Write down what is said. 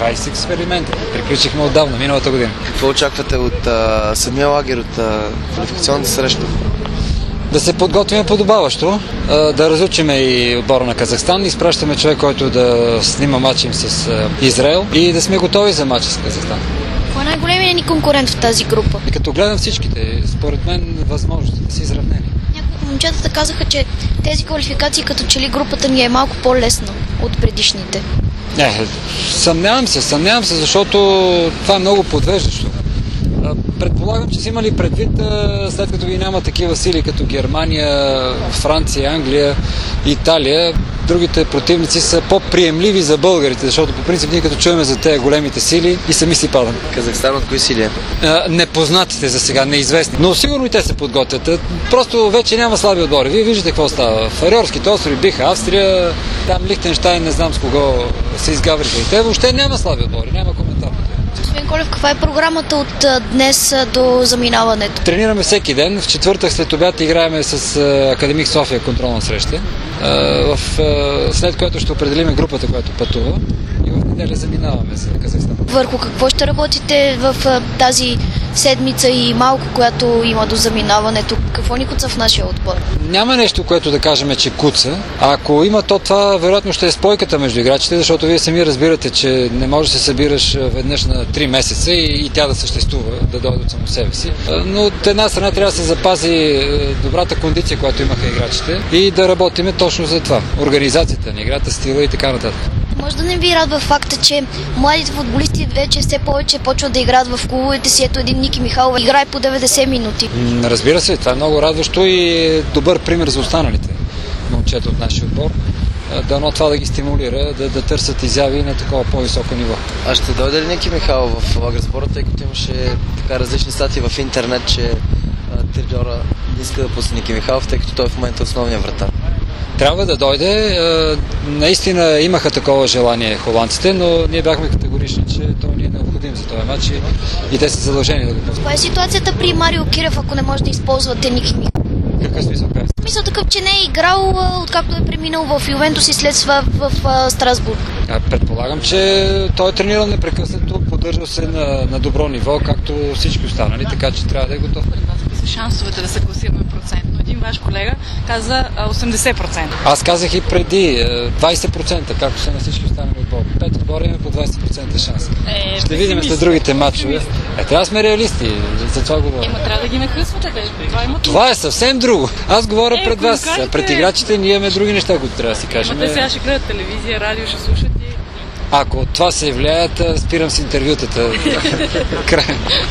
край с експеримента. Приключихме отдавна, миналата година. Какво очаквате от самия лагер, от квалификационната среща? Да се подготвим подобаващо, да разучиме и отбора на Казахстан, изпращаме човек, който да снима матч им с Израел и да сме готови за матча с Казахстан. Кой е най-големият ни конкурент в тази група? И като гледам всичките, според мен възможностите са изравнени. Няколко момчетата казаха, че тези квалификации като че ли групата ни е малко по-лесна от предишните. Съмнявам се, защото това е много подвеждащо. Предполагам, че са имали предвид, след като ги няма такива сили като Германия, Франция, Англия, Италия, другите противници са по-приемливи за българите, защото по принцип ние като чуваме за тези големите сили и сами си падаме. Казахстан от кои сили е? Непознатите за сега, неизвестни. Но сигурно и те се подготвят. Просто вече няма слаби отбори. Вие виждате какво става. Фарерските острови биха Австрия, там Лихтенщайн, не знам с кого се изгавриха и те. Въобще няма слаби отбори, няма коментар. Господин Колев, каква е програмата от днес до заминаването? Тренираме всеки ден. В четвъртък след обяд играем с Академик София контролна среща, след което ще определим групата, която пътува и в неделя заминаваме за Казахстан. Върху какво ще работите в тази седмица и малко, която има до заминаването? Какво ни куца в нашия отбор? Няма нещо, което да кажем, че куца. Ако има то, това вероятно ще е спойката между играчите, защото вие сами разбирате, че не можеш да се събираш веднъж на 3 месеца и тя да съществува, да дойде от само себе си. Но от една страна трябва да се запази добрата кондиция, която имаха играчите и да работиме точно за това. Организацията на играта, стила и така нататък. Може да не ви радва факта, че младите футболисти вече все повече почват да играят в клубовете си. Ето един Ники Михайлов играе по 90 минути. Разбира се, това е много радващо и добър пример за останалите момчета от нашия отбор. Дано това да ги стимулира, да търсят изяви на такова по-високо ниво. А ще дойде ли Ники Михайлов в лагер спорта, тъй като имаше така различни статии в интернет, че треньора не иска да пусне Ники Михайлов, тъй като той в момента е основният вратар? Трябва да дойде. Наистина имаха такова желание холандците, но ние бяхме категорични, че той ни е необходим за този матч и те са задължени да го пуснат. Каква е ситуацията при Марио Кирев, ако не може да използвате Ники Михайлов? Какъв смисъл казвате? Смисъл такъв, че не е играл, откакто е преминал в Ювентус и след това в Страсбург. Предполагам, че той е тренирал непрекъснато, поддържал се на добро ниво, както всички останали, така че трябва да е готов. Какви са шансовете да се класираме процентно? Един ваш колега каза 80%. Аз казах и преди 20%, както са на всички останали отбори. 5 отбора има по 20% шанс. Ще видим след другите матчове. Трябва да сме реалисти, за това говоря. Трябва да ги нахъсвате. Това е съвсем друго. Аз говоря пред вас. Пред играчите ние имаме други неща, които трябва да си кажем. Те сега ще гледат телевизия, радио, ще слушат и... Ако от това се влияят, спирам с интервютата. Край.